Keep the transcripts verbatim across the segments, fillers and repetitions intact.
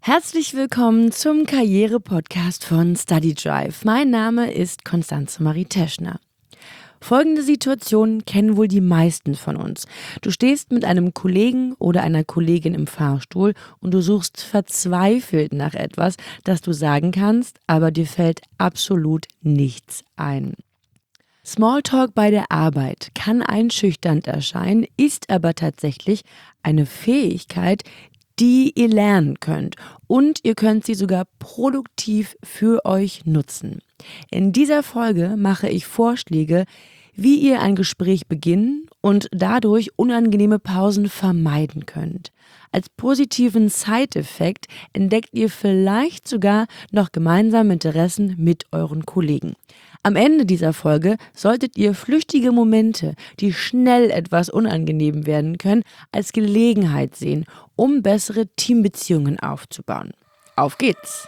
Herzlich willkommen zum Karriere-Podcast von Study Drive. Mein Name ist Constanze Marie Teschner. Folgende Situation kennen wohl die meisten von uns. Du stehst mit einem Kollegen oder einer Kollegin im Fahrstuhl und du suchst verzweifelt nach etwas, das du sagen kannst, aber dir fällt absolut nichts ein. Smalltalk bei der Arbeit kann einschüchternd erscheinen, ist aber tatsächlich eine Fähigkeit, die ihr lernen könnt, und ihr könnt sie sogar produktiv für euch nutzen. In dieser Folge mache ich Vorschläge, wie ihr ein Gespräch beginnen und dadurch unangenehme Pausen vermeiden könnt. Als positiven Side-Effekt entdeckt ihr vielleicht sogar noch gemeinsame Interessen mit euren Kollegen. Am Ende dieser Folge solltet ihr flüchtige Momente, die schnell etwas unangenehm werden können, als Gelegenheit sehen, um bessere Teambeziehungen aufzubauen. Auf geht's!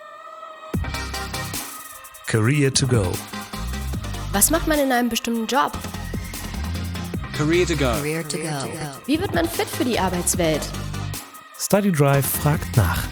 Career to go. Was macht man in einem bestimmten Job? Career to go. Career to go. Wie wird man fit für die Arbeitswelt? Study Drive fragt nach.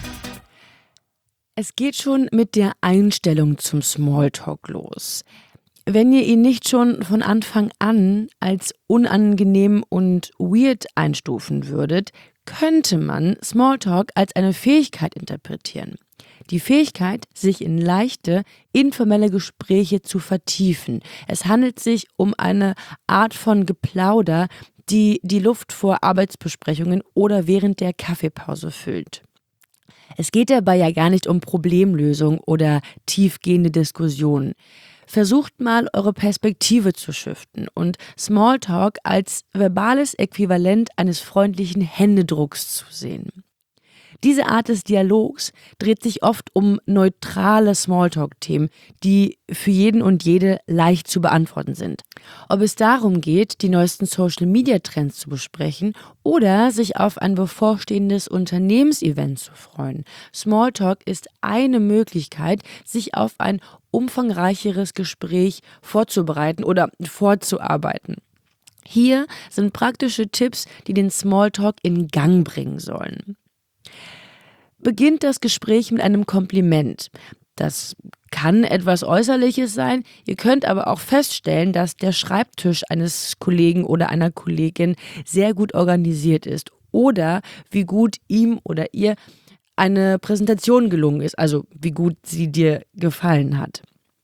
Es geht schon mit der Einstellung zum Smalltalk los. Wenn ihr ihn nicht schon von Anfang an als unangenehm und weird einstufen würdet, könnte man Smalltalk als eine Fähigkeit interpretieren. Die Fähigkeit, sich in leichte, informelle Gespräche zu vertiefen. Es handelt sich um eine Art von Geplauder, die die Luft vor Arbeitsbesprechungen oder während der Kaffeepause füllt. Es geht dabei ja gar nicht um Problemlösung oder tiefgehende Diskussionen. Versucht mal, eure Perspektive zu shiften und Smalltalk als verbales Äquivalent eines freundlichen Händedrucks zu sehen. Diese Art des Dialogs dreht sich oft um neutrale Smalltalk-Themen, die für jeden und jede leicht zu beantworten sind. Ob es darum geht, die neuesten Social-Media-Trends zu besprechen oder sich auf ein bevorstehendes Unternehmensevent zu freuen. Smalltalk ist eine Möglichkeit, sich auf ein umfangreicheres Gespräch vorzubereiten oder vorzuarbeiten. Hier sind praktische Tipps, die den Smalltalk in Gang bringen sollen. Beginnt das Gespräch mit einem Kompliment. Das kann etwas Äußerliches sein. Ihr könnt aber auch feststellen, dass der Schreibtisch eines Kollegen oder einer Kollegin sehr gut organisiert ist oder wie gut ihm oder ihr eine Präsentation gelungen ist, also wie gut sie dir gefallen hat.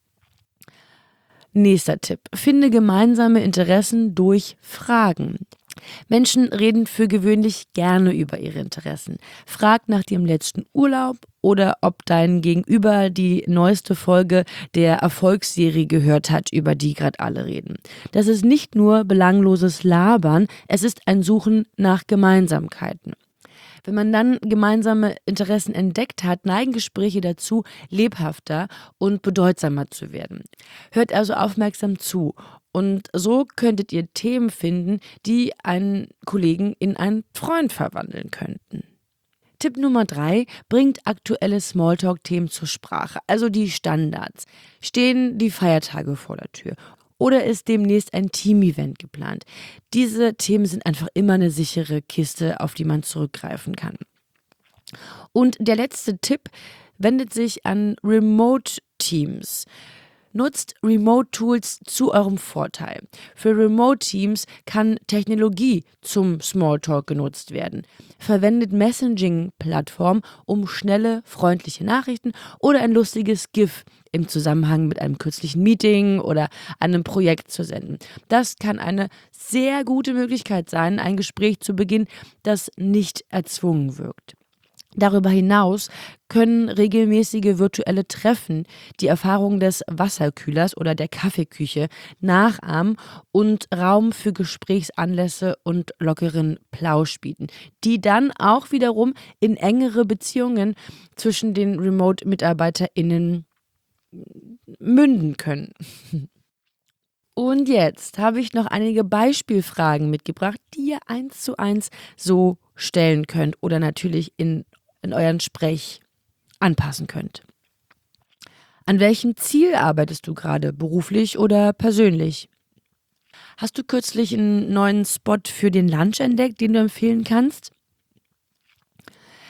Nächster Tipp. Finde gemeinsame Interessen durch Fragen. Menschen reden für gewöhnlich gerne über ihre Interessen. Frag nach ihrem letzten Urlaub oder ob dein Gegenüber die neueste Folge der Erfolgsserie gehört hat, über die gerade alle reden. Das ist nicht nur belangloses Labern, es ist ein Suchen nach Gemeinsamkeiten. Wenn man dann gemeinsame Interessen entdeckt hat, neigen Gespräche dazu, lebhafter und bedeutsamer zu werden. Hört also aufmerksam zu. Und so könntet ihr Themen finden, die einen Kollegen in einen Freund verwandeln könnten. Tipp Nummer drei, bringt aktuelle Smalltalk-Themen zur Sprache, also die Standards. Stehen die Feiertage vor der Tür? Oder ist demnächst ein Team-Event geplant? Diese Themen sind einfach immer eine sichere Kiste, auf die man zurückgreifen kann. Und der letzte Tipp wendet sich an Remote-Teams. Nutzt Remote-Tools zu eurem Vorteil. Für Remote-Teams kann Technologie zum Smalltalk genutzt werden. Verwendet Messaging-Plattformen, um schnelle, freundliche Nachrichten oder ein lustiges GIF im Zusammenhang mit einem kürzlichen Meeting oder einem Projekt zu senden. Das kann eine sehr gute Möglichkeit sein, ein Gespräch zu beginnen, das nicht erzwungen wirkt. Darüber hinaus können regelmäßige virtuelle Treffen die Erfahrung des Wasserkühlers oder der Kaffeeküche nachahmen und Raum für Gesprächsanlässe und lockeren Plausch bieten, die dann auch wiederum in engere Beziehungen zwischen den Remote-MitarbeiterInnen münden können. Und jetzt habe ich noch einige Beispielfragen mitgebracht, die ihr eins zu eins so stellen könnt oder natürlich in, in euren Sprech anpassen könnt. An welchem Ziel arbeitest du gerade, beruflich oder persönlich? Hast du kürzlich einen neuen Spot für den Lunch entdeckt, den du empfehlen kannst?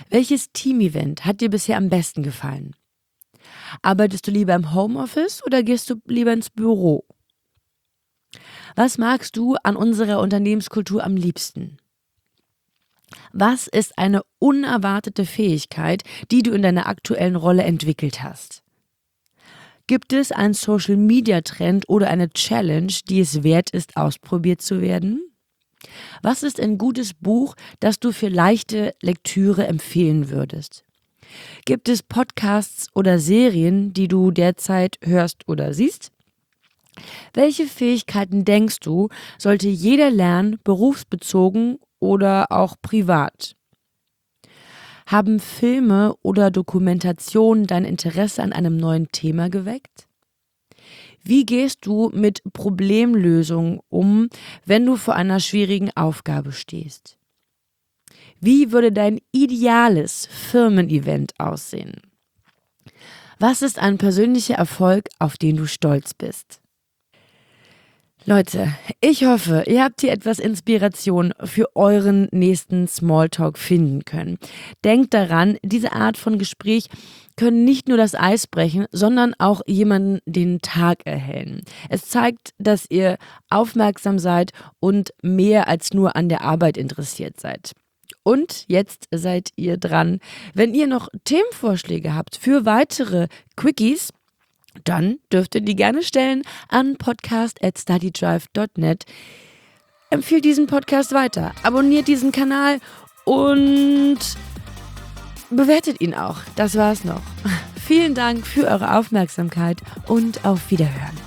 Welches Team-Event hat dir bisher am besten gefallen? Arbeitest du lieber im Homeoffice oder gehst du lieber ins Büro? Was magst du an unserer Unternehmenskultur am liebsten? Was ist eine unerwartete Fähigkeit, die du in deiner aktuellen Rolle entwickelt hast? Gibt es einen Social-Media-Trend oder eine Challenge, die es wert ist, ausprobiert zu werden? Was ist ein gutes Buch, das du für leichte Lektüre empfehlen würdest? Gibt es Podcasts oder Serien, die du derzeit hörst oder siehst? Welche Fähigkeiten denkst du, sollte jeder lernen, berufsbezogen oder auch privat? Haben Filme oder Dokumentationen dein Interesse an einem neuen Thema geweckt? Wie gehst du mit Problemlösungen um, wenn du vor einer schwierigen Aufgabe stehst? Wie würde dein ideales Firmen-Event aussehen? Was ist ein persönlicher Erfolg, auf den du stolz bist? Leute, ich hoffe, ihr habt hier etwas Inspiration für euren nächsten Smalltalk finden können. Denkt daran, diese Art von Gespräch können nicht nur das Eis brechen, sondern auch jemanden den Tag erhellen. Es zeigt, dass ihr aufmerksam seid und mehr als nur an der Arbeit interessiert seid. Und jetzt seid ihr dran. Wenn ihr noch Themenvorschläge habt für weitere Quickies, dann dürft ihr die gerne stellen an podcast at studydrive dot net. Empfehlt diesen Podcast weiter, abonniert diesen Kanal und bewertet ihn auch. Das war's noch. Vielen Dank für eure Aufmerksamkeit und auf Wiederhören.